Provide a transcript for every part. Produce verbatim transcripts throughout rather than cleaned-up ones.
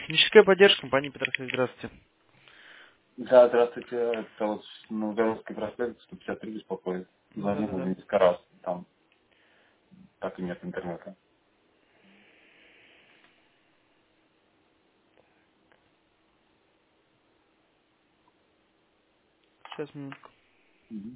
Техническая поддержка компании Петросвязь. Здравствуйте. Да, здравствуйте. Это вот Новгородский проспект сто пятьдесят три беспокоит. Звонил уже Да-да-да. несколько раз. Там так и нет интернета. Сейчас, минутку. Мгм.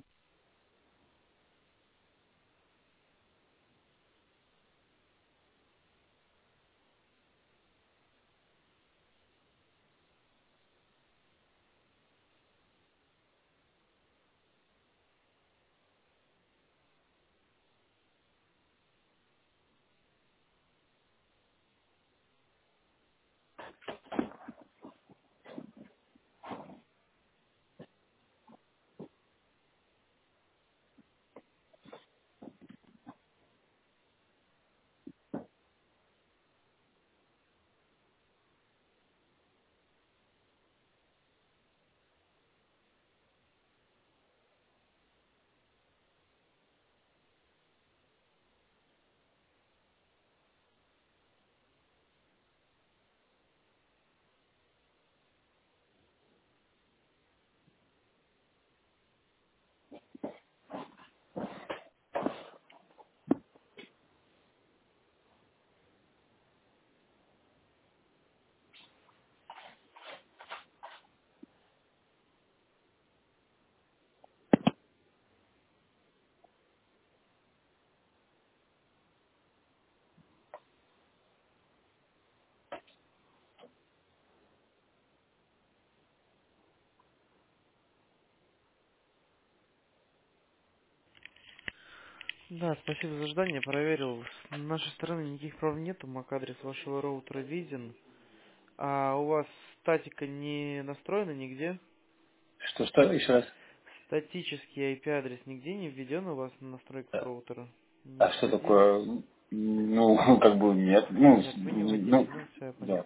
Да, спасибо за ожидание. Проверил. С нашей стороны никаких проблем нету. мак-адрес вашего роутера виден. А у вас статика не настроена нигде? Что, что, еще раз? Статический ай пи-адрес нигде не введен у вас на настройках А роутера? Не а что вводили? такое? Ну, как бы нет. Ну, с- Нет, вы не вводили. ну, Ну, все, я понял. да.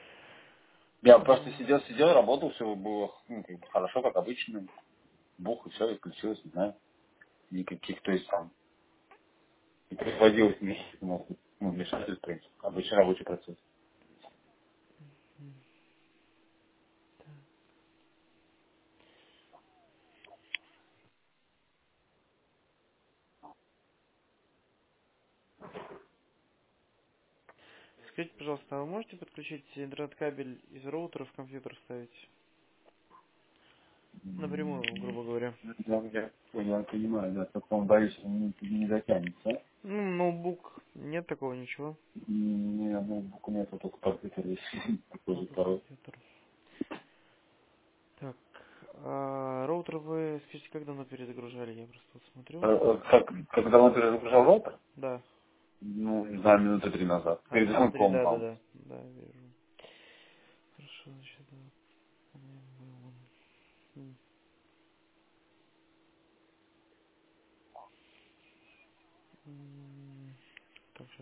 Я просто А, сидел, сидел, работал, все было ну, как бы хорошо, как обычно. Бух, и все, и включилось, не знаю. Никаких, то есть там, не производилось ни, ну, ну, вмешательств, в принципе. Обычный рабочий процесс. Скажите, пожалуйста, а вы можете подключить интернет-кабель из роутера в компьютер ставить? М, Напрямую, грубо говоря. Я, я, я понимаю, да, только он, боюсь, не, не дотянется. Ну, ноутбук, нет такого ничего. Не, ноутбук у меня тут только компьютер есть. Такой же Только второй. компьютер. Так, а роутер вы, скажите, когда мы перезагружали? Я просто вот Э, смотрю. э, Как, когда он перезагружал роутер? Да. Ну, не знаю, минуты три назад. А, Перед минуты три, звонком да, да, вам. да. Да, вижу. Хорошо, значит, да. М, м, Так, сейчас.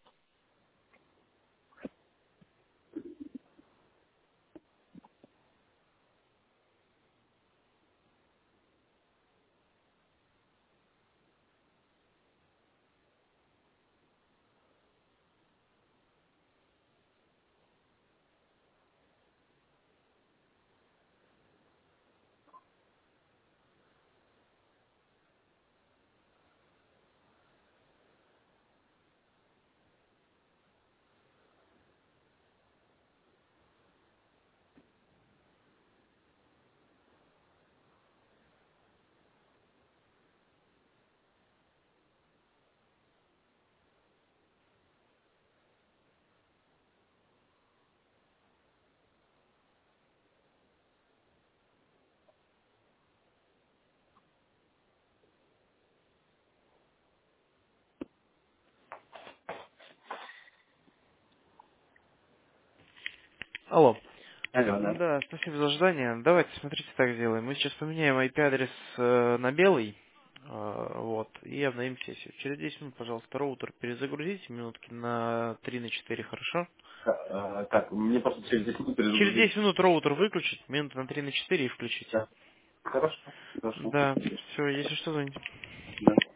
Алло. Алло, да. Да, спасибо за ожидание. Давайте, смотрите, так сделаем. Мы сейчас поменяем ай пи-адрес э, на белый. э, вот, и обновим сессию. Через десять минут, пожалуйста, роутер перезагрузите, минутки на три на четыре, хорошо? Ха- э, Так, мне просто через десять минут Через перезагрузить. десять минут роутер выключить, минут на три на четыре и включить. Да. Хорошо, хорошо. Да, все, если что, звоните. Да.